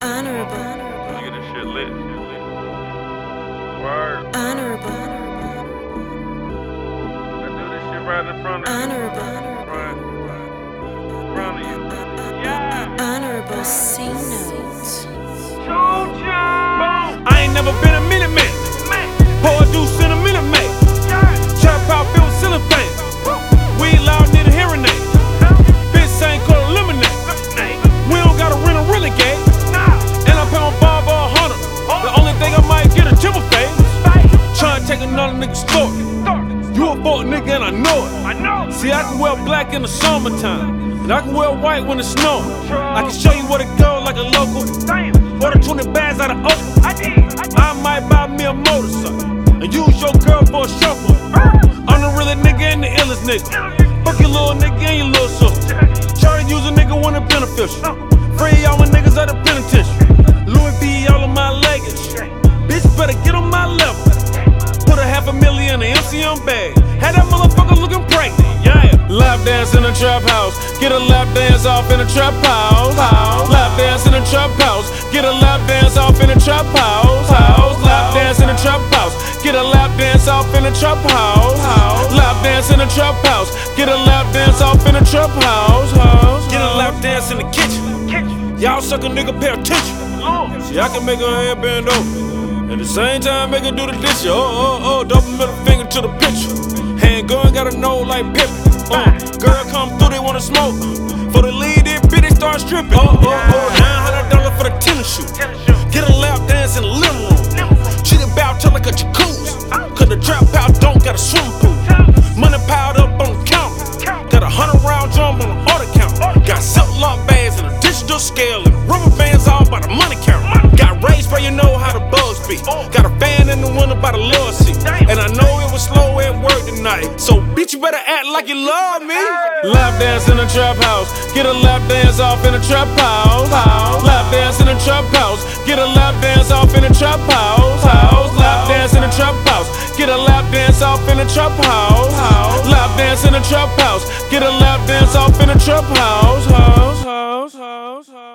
Honorable. Nigga, this shit lit. Word. Honorable. I do this shit right in front of you. Honorable. Right. In front of you. Yeah. Honorable C note. I ain't never been a minute man. Pour a deuce in a minute man. Trap out filled with ceiling fans. We loud need a hearing aid. Bitch ain't called a lemonade. We don't gotta rent a really gay. And I pay my barber $100. The only thing I might get a triple face. Tryna take another nigga's story. You a fuck nigga and I know it. See, I can wear black in the summertime, and I can wear white when it's snowing. I can show you what it goes like a local. Order 20 bags out of Oakland. I might buy me a motorcycle and use your girl for a shuffle. I'm the realest nigga and the illest nigga. Fuck your little nigga and your little sister. Try to use a nigga when it's beneficial. Free all my niggas out the penitentiary. Louis V all of my luggage. Bitch better get on my level. Put a $500,000 in the MCM bag. Had that motherfucker looking pregnant. Yeah. Lap dance in a trap house. Get a lap dance off in a trap house. Lap dance in a trap house. Get a lap dance off in a trap house. Lap dance in a trap house. Get a lap dance off in a trap house. Lap dance in a trap house. Get a lap dance off in a trap house. Get a lap dance in the kitchen. Y'all suck a nigga, pay attention. See, I can make her head bend over. At the same time, make her do the ditch. Double middle finger to the picture. Handgun got a nose like Pippin. Girl come through, they wanna smoke. For the lead, they bitch, they start stripping. $900 for the tennis shoe. Get a lap dance in the living room. Treat it bout till like a jacuzzi. Cause the trap house don't got a swimming pool. Money piled up on the counter. Got 100-round drum on the auto counter. Got silk lock bags and a digital scale and rubber bands all by the money counter. Got raised where you know how the bugs be. Got a fan in the window by the lower seat. And I know it was slow at work tonight. So bitch, you better act like you love me. Lap dance in a trap house. Get a lap dance off in a trap house. Lap dance in a trap house. Get a lap dance off in a trap house. Lap dance in a trap house. Get a lap dance off in a trap house. Lap dance in a trap house. Get a lap dance off in a trap house.